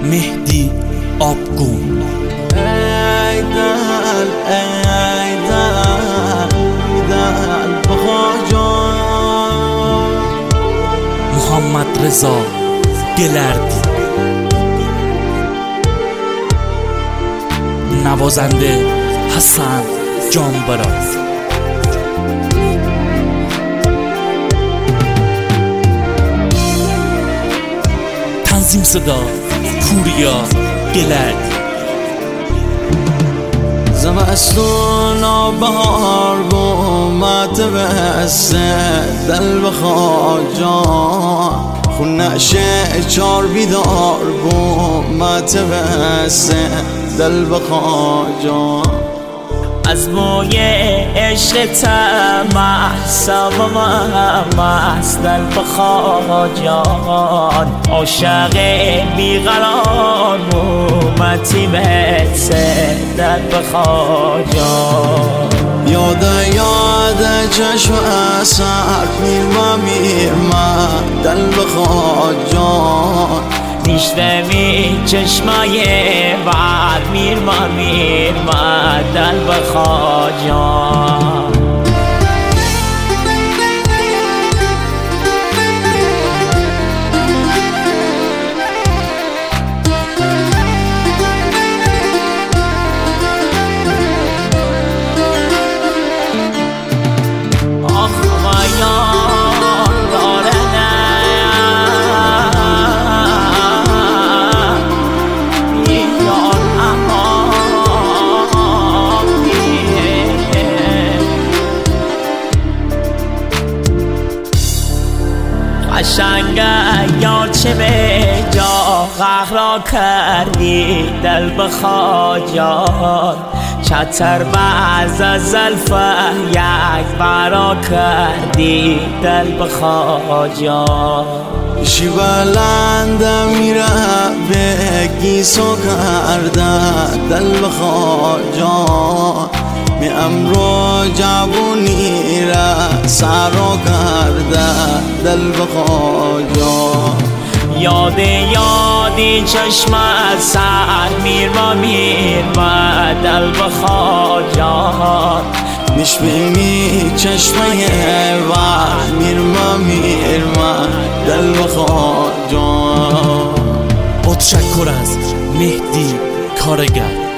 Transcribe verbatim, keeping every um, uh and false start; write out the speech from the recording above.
مهدی آبگون. ای دل ای دل دل بخواجان. محمد رضا گلردی. نوازنده حسن جانبراز. تنظیم صدا پوریا گلردی. زمستون و بهار گومت بسته دل بخواه جان. خون نشه چار بیدار گومت بسته دل بخواه جان. از موی عشق طمع سبب مست دل بخواه جان. عاشق بیقرار مومتی بسته دل بخواه جان. یاد یاد چشم اثر میرما میرما دل بخواه جان. میشنوی چشمای ور میرما میرما دل بخواه جان. قشنگه یار چه به جا غرق کردی دل بخواه جان. چتر بعض از زلفه یک برا کردی دل بخواه جان. شی بلند میره به سو کرده دل بخواه جان. می امرو جوونی را سرو کرده دل بخواه جان. یاد یادی چشم سر میرما میرما دل بخواه جان. میشبینی چشمه ور میرما میرما دل بخواه جان. با تشکر از مهدی کارگر.